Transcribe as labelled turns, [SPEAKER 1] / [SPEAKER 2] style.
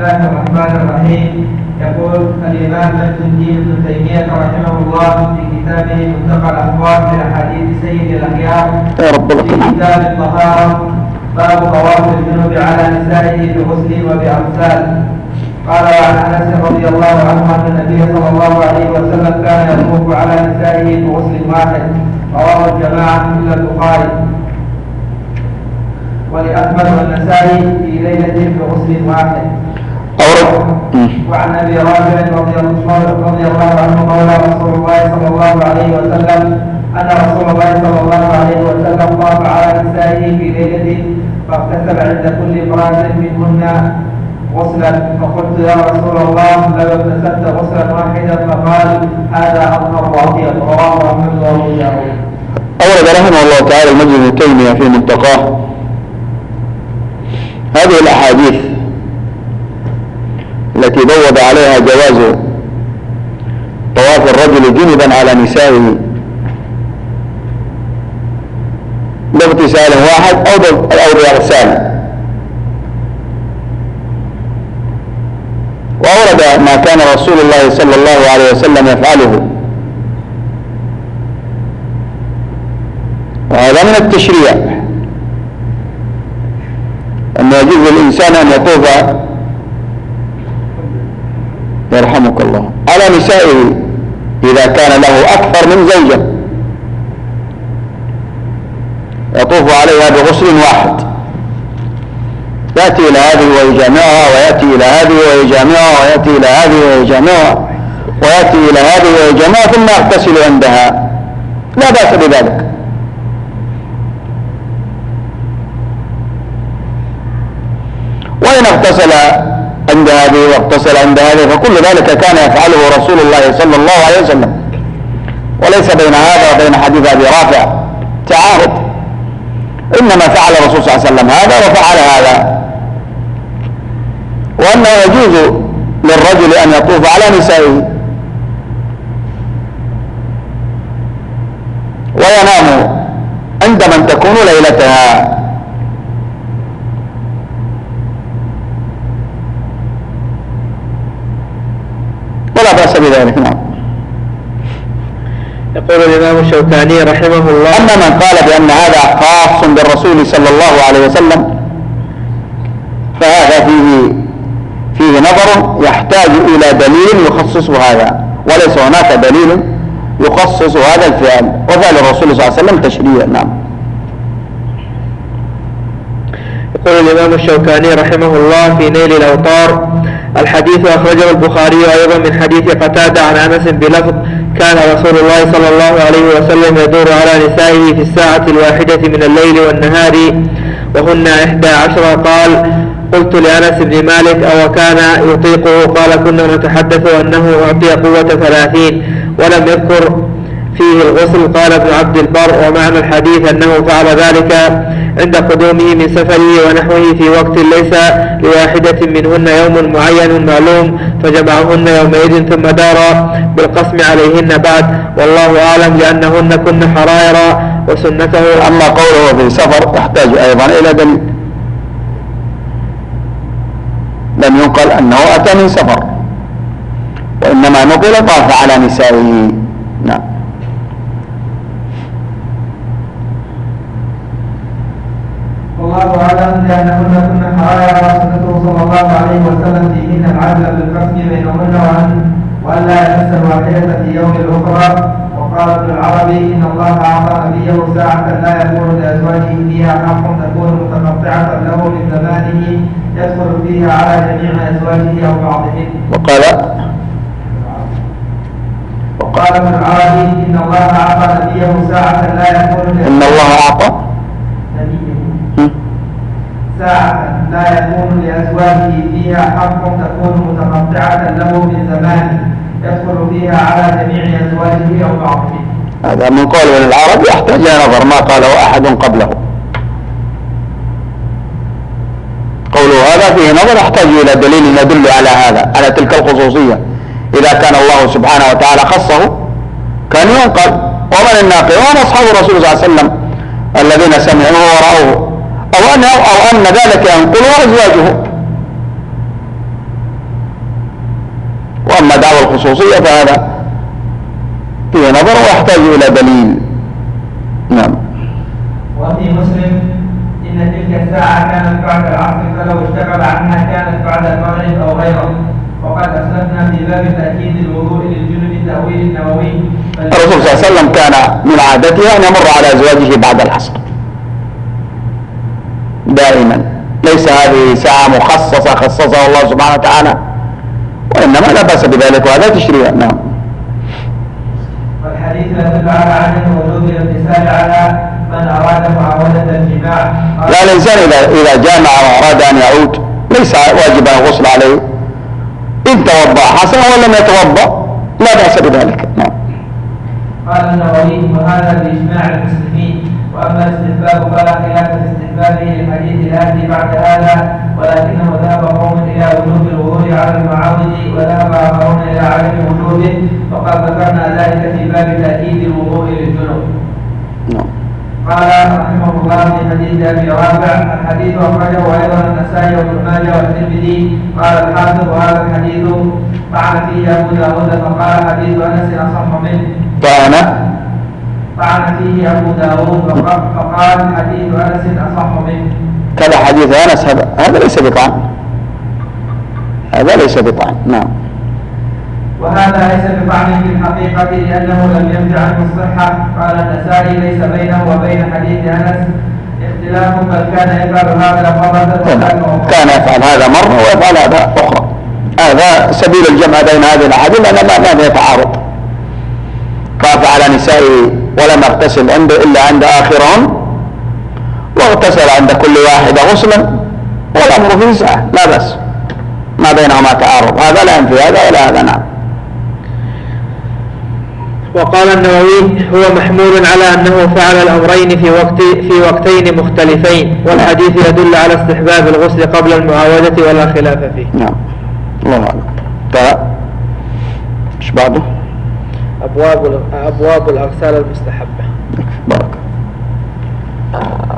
[SPEAKER 1] الله الرحمن الرحيم. يقول الإمام الجندي ابن تيمية رحمه الله في كتابه منتقى الأخبار من أحاديث سيد الأخيار في كتاب الطهارة باب طواف الجنوب على نسائه بغسل وبأغسال. قال عن أنس رضي الله عنه أن النبي صلى الله عليه وسلم كان يطوف على نسائه بغسل واحد، رواه الجماعة إلا البخاري. ولأحمد والنسائي في ليلة بغسل واحد. وعن ابي رافع رضي الله عنه قال رسول الله صلى الله عليه وسلم ان رسول الله صلى الله عليه وسلم طاف على نسائه في ليله فاغتسل عند كل امراه منهن غسلا، فقلت يا رسول الله لو اغتسلت غسلا واحدا، فقال هذا اطهر واطيب. رواه احمد وابو داود.
[SPEAKER 2] اورد رحمه الله تعالى المجد ابن تيميه في منتقاه هذه الاحاديث التي بوب عليها جواز طواف الرجل جنبا على نسائه باغتسال واحد او باغسال. وأورد ما كان رسول الله صلى الله عليه وسلم يفعله، وهذا من التشريع أن يجوز للإنسان أن يطوف يرحمك الله على نسائه إذا كان له أكثر من زوجة، يطوف عليها بغسل واحد، يأتي إلى هذه ويجامعها، ويأتي إلى هذه ويجامعها، ويأتي إلى هذه ويجامعها، ويأتي إلى هذه ويجامعها، ثم يغتسل عندها، لا بأس بذلك. وإن اغتسل عند هذه واغتسل عند هذه فكل ذلك كان يفعله رسول الله صلى الله عليه وسلم، وليس بين هذا وبين حديث أبي رافع تعارض، إنما فعل الرسول صلى الله عليه وسلم هذا وفعل هذا. وأنه يجوز للرجل أن يطوف على نسائه وينام عند من تكون ليلتها، ولا بأس بذلك. نعم.
[SPEAKER 3] يقول الإمام الشوكاني رحمه الله:
[SPEAKER 2] أما من قال بأن هذا خاص بالرسول صلى الله عليه وسلم فهذا فيه نظر يحتاج إلى دليل يخصص هذا، وليس هناك دليل يخصص هذا الفعل، وفعل الرسول صلى الله عليه وسلم تشريع. نعم.
[SPEAKER 3] يقول الإمام الشوكاني رحمه الله في نيل الأوطار: الحديث أخرجه البخاري أيضا من حديث قتادة عن أنس بلفظ: كان رسول الله صلى الله عليه وسلم يدور على نسائه في الساعة الواحدة من الليل والنهار وهن 11. قال: قلت لأنس بن مالك: أو كان يطيقه؟ قال: كنا نتحدث أنه أعطي قوة 30 ولم يذكر فيه الغسل. قال ابن عبد البر: ومعنى الحديث أنه فعل ذلك عند قدومه من سفره ونحوه في وقت ليس لواحدة منهن يوم معين معلوم، فجمعهن يومئذ ثم دار بالقسم عليهن بعد، والله أعلم، لأنهن كن حرائر وسنته.
[SPEAKER 2] أما قوله في سفر يحتاج أيضا إلى دليل، لم ينقل أنه أتى من سفر، وإنما نقل طاف على نسائه. نعم.
[SPEAKER 1] والله أعلم، لأنهن كن حرائر وسنته صلى الله عليه وسلم فيهن العدل بالقسم بينهن وأن لا يمس الواحدة في يوم الأخرى. وقال ابن العربي: إن الله أعطى نبيه ساعة لا يكون لأزواجه فيها حق تكون متقطعة له من زمانه يدخل فيها على جميع أزواجه أو بعضهم. وقال ابن العربي: إن الله أعطى نبيه ساعة لا يكون
[SPEAKER 2] إن الله أعطى
[SPEAKER 1] ساعة لا يكون لأزواجه فيها حق تكون متقطعة له من زمانه يدخل فيها على جميع أزواجه أو بعضهم.
[SPEAKER 2] هذا من قول ابن العربي يحتاج إلى نظر ما قاله أحد قبله. قوله هذا فيه نظر يحتاج إلى دليل يدل على هذا، على تلك الخصوصية. إذا كان الله سبحانه وتعالى خصه كان ينقل. ومن الناقل؟ وهم أصحاب الرسول صلى الله عليه وسلم الذين سمعوه ورأوه، أو أن ذلك ينقله أزواجه. خصوصية فهذا فيه نظر ويحتاج إلى دليل. نعم.
[SPEAKER 1] وفي مسلم إن تلك الساعة كانت بعد العصر فلو اشتغل عنها كانت بعد المغرب أو غيره. وقد أسلفنا في باب تأكيد الوضوء للجنب التأويل النووي.
[SPEAKER 2] الرسول صلى الله عليه وسلم كان من عادته أن يمر على أزواجه بعد العصر دائما، ليس هذه ساعة مخصصة خصصها الله سبحانه وتعالى، وإنما لا بأس بذلك وهذا تشريع. نعم.
[SPEAKER 1] والحديث يدل على عدم وجوب الامتثال على من أراد معاودة الجماع.
[SPEAKER 2] لا، الإنسان إذا جامع وأراد أن يعود ليس واجبا الغسل عليه، إن توضأ حسن ولم يتوضأ لا بأس بذلك. نعم.
[SPEAKER 1] قال النووي وهذا بإجماع المسلمين. وأما الاستحباب فلا خلاف في استحبابه للحديث الآتي بعد هذا، ولكنه ذهب قوم إلى وجوب الوضوء على المعاود وذهب آخرون إلى عدم وجوبه، وقد ذكرنا ذلك في باب تأكيد الوضوء للجنوب. قال رحمه الله في حديث أبي رافع الحديث أخرجه أيضا النسائي وابن ماجه والترمذي. قال الحافظ وهذا الحديث طعن فيه أبو داود فقال حديث أنس أصح منه. طعن فيه أبو داود فقال حديث أنس أصح منه.
[SPEAKER 2] كذا حديث أنس هذا ليس بطعن، هذا ليس بطعن. نعم.
[SPEAKER 1] وهذا ليس بطعن في الحقيقة لأنه لم يرجع عنه الصحة. قال النسائي ليس بينه وبين حديث أنس اختلاف، بل كان يفعل هذا مرة
[SPEAKER 2] كان يفعل هذا مرة ويفعل هذا أخرى. هذا سبيل الجمع بين هذه الأحاديث لأن ما يتعارض. طاف على نسائه ولم يغتسل إلا عند آخرهم، واغتسل عند كل واحدة غسلا، والأمر فيه سعة لا بأس، ما بينهما تعارض، هذا لا ينفي هذا ولا هذا. نعم.
[SPEAKER 3] وقال النووي هو محمول على أنه فعل الأمرين في وقتين مختلفين، والحديث يدل على استحباب الغسل قبل المعاودة ولا خلاف فيه.
[SPEAKER 2] نعم. الله أعلم. ايش بعده؟
[SPEAKER 3] أبواب الأغسال المستحبة.
[SPEAKER 2] بارك.